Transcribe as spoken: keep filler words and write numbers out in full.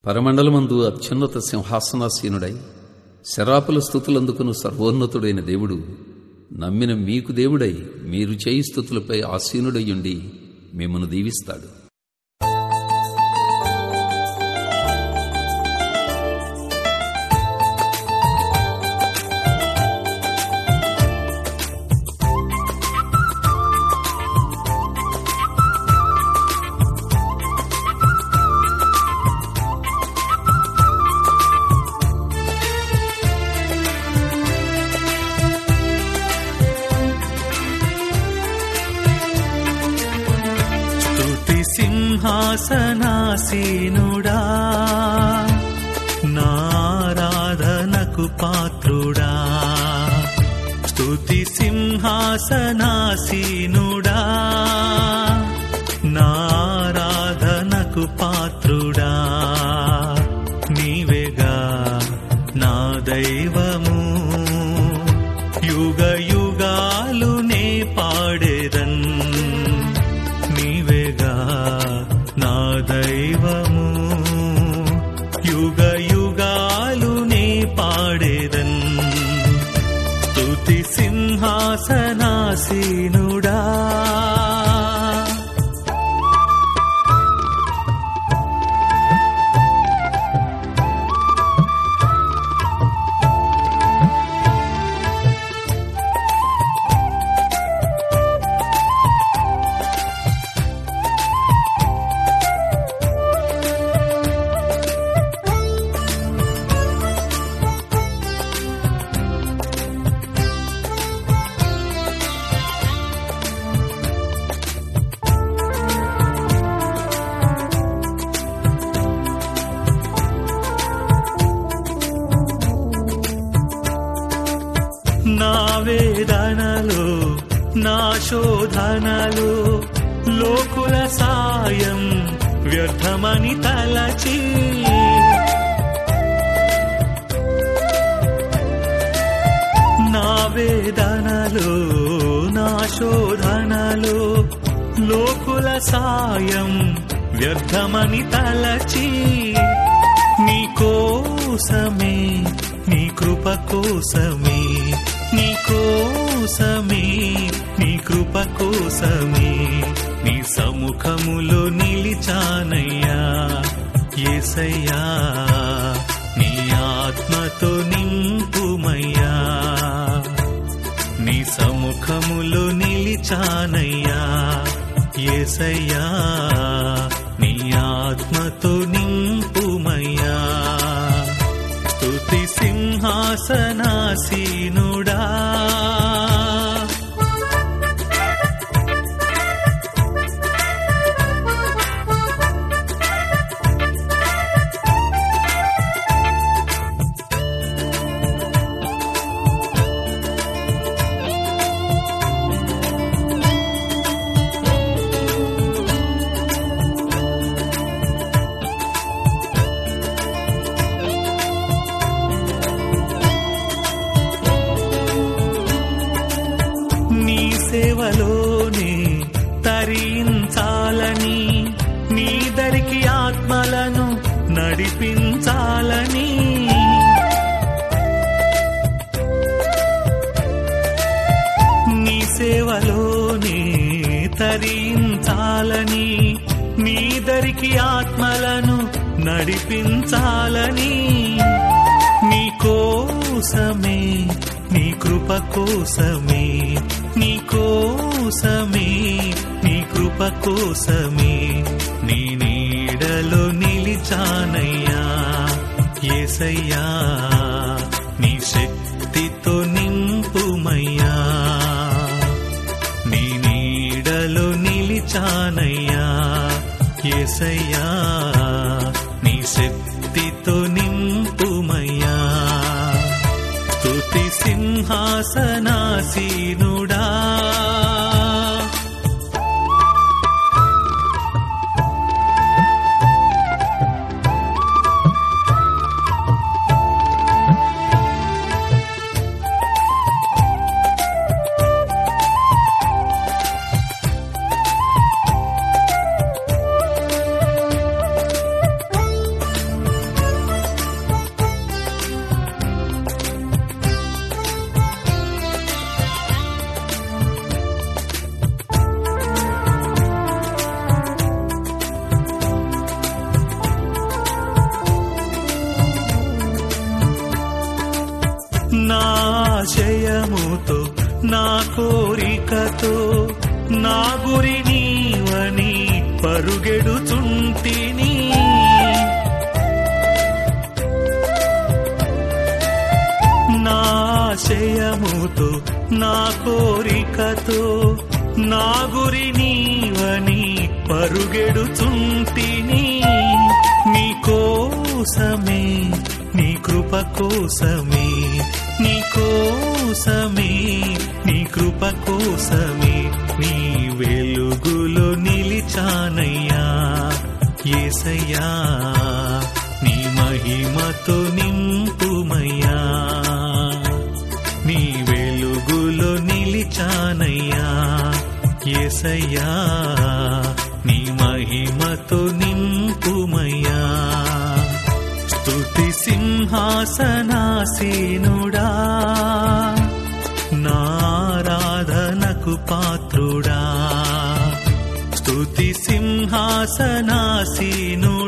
పరమండలమందు అత్యున్నత సింహాసనాసీనుడై శరాపుల స్తుతులందుకును సర్వోన్నతుడైన దేవుడు నమ్మిన మీకు దేవుడై మీరు చేయి స్తుతులపై ఆసీనుడయ్యుండి మిమ్మను దీవిస్తాడు. సింహాసనాసీనుడా నారాధనకు పాత్రుడా, స్తుతి సింహాసనాసీనుడా నారాధనకు పాత్రుడా, నీవేగా నా దైవము, యుగ యుగాలు నే పాడేదన్, నీవేగా నా దైవము, యుగ యుగాలు నే పాడేదన్, స్తుతి సింహాసనాసీనుడా. నా వేదనలు నా శోధనలు లోకుల సాయం వ్యర్థమని తలచి, నా వేదనలు నా శోధనలు లోకుల సాయం వ్యర్థమని తలచి, నీ కోసమే నీ కృప కోసమే నీ కోసమే నీ కృప కోసమే నీ సముఖములో నిలిచానయ్యా యేసయ్యా, నీ ఆత్మతో నింపుమయ్యా, నీ సముఖములో నిలిచానయ్యా యేసయ్యా, నీ ఆత్మతో నింపుమయ్యా, స్తుతి సింహాసనాసీనుడా. సేవలోనే తరించాలని, నీ దరికి ఆత్మలను నడిపించాలని, నీ సేవలోనే తరించాలని, నీ దరికి ఆత్మలను నడిపించాలని, నీ కోసమే నీ కృప కోసమే నీ కోసమే నీ కృప కోసమే నీ నీడలో నిలిచానయ్యా యేసయ్యా, నీ శక్తితో నింపుమయ్యా, నీ నీడలో నిలిచానయ్యా యేసయ్యా, నీ శక్తితో నింపుమయ్యా, స్తుతి సింహాసనాసీనుడా. నా ఆశయముతో నా కోరికతో నా గురి నీవని పరుగెడుచుంటిని. నా ఆశయముతో నా కోరికతో నా గురి నీవని పరుగెడుచుంటిని. నీ కోసమే నీ కృప కోసమే నీ కోసమే నీ కృప కోసమే నీ వెలుగులో నిలిచానయ్యా యేసయ్యా. నీ మహిమతో నింపుమయ్యా. నీ వెలుగులో నిలిచానయ్యా యేసయ్యా. నీ మహిమతో నింపుమయ్యా. స్తుతి సింహాసనాసీనుడా నారాధనకు పాత్రుడా. స్తుతి సింహాసనాసీనుడా